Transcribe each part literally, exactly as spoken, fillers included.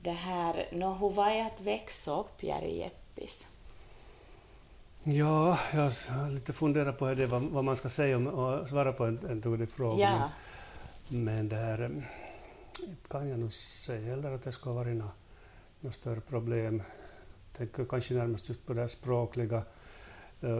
det här, no, hur var det att växa upp, Jari Jeppis? Ja, jag har lite funderat på det, vad, vad man ska säga om, och svara på en, en tydlig fråga. Ja. Men, men det här kan jag nog säga heller att det ska vara något, något större problem. Jag tänker kanske närmast just på det här språkliga. Uh,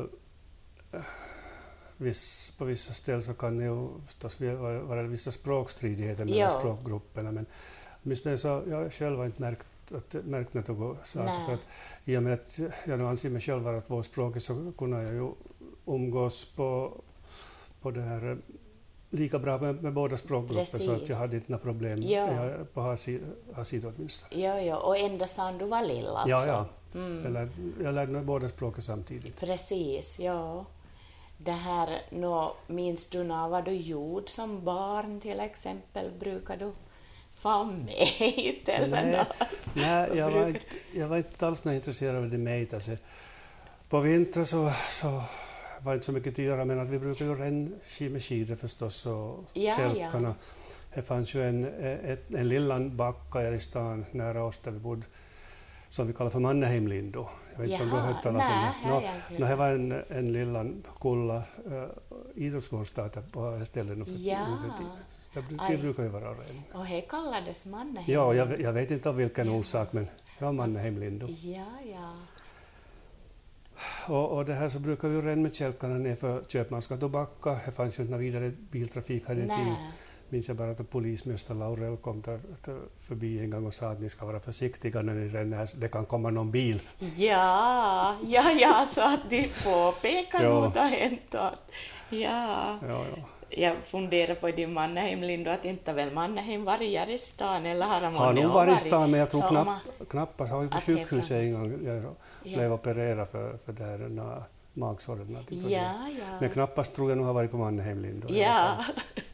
viss, på vissa ställen så kan det ju förstås vara, vara vissa språkstridigheter mellan Ja. språkgrupperna. Men åtminstone så jag själv har inte märkt att märkt något saker, för att i och med att jag nu anser mig själv vara tvåspråkig så kunde jag ju umgås på, på det här lika bra med, med båda språkgrupper. Precis. Så att jag hade inte några problem ja. på här sidan åtminstone. Ja, ja, och ända sedan du var lilla alltså. Ja, ja. Mm. Jag, lärde, jag lärde mig båda språken samtidigt. Precis, ja. Det här, nå, minns du när vad du gjorde som barn till exempel? Brukar du få med eller nej, nej jag, var inte, jag var inte alls intresserad av det med. Alltså, på vintern så, så var det inte så mycket att göra, men att vi brukar ju ränna med skidor förstås och ja, kälkarna. Ja. Det fanns ju en, en, en liten backa här i stan nära oss där vi bodde som vi kallar för Mannerheimlindo. Jag vet inte om du har hört talas om det. No, no, det var en, en liten kulla uh, idrottskonstart på ställen och för, ja. Det, det brukar ju vara ren. Och det kallades Mannerheim. Ja, jag, jag vet inte av vilken ja. orsak, men det var Mannerheimlindo. Ja, ja. Och, och det här så brukar vi ränna med kälkarna ner för Köpmansgatobacka. Det fanns ju inte vidare biltrafik hade tid. Minns jag bara att polismästare Laurel kom där förbi en gång och sa att ni ska vara försiktiga när ni ränner, det kan komma någon bil. Ja, ja, ja, så att de påpekar ja. mot att hänt. Ja. Ja, ja. Jag funderar på din Mannerheimlindo, att inte väl Mannerheim varit i stan, eller har han har nog varit i stan, men jag tror så knapp, man, knappast, har ju på sjukhuset en gång jag blev ja. opererad för, för det här magsåren. Ja, ja. Men knappast tror jag nog har varit på Mannerheimlindo. Ja.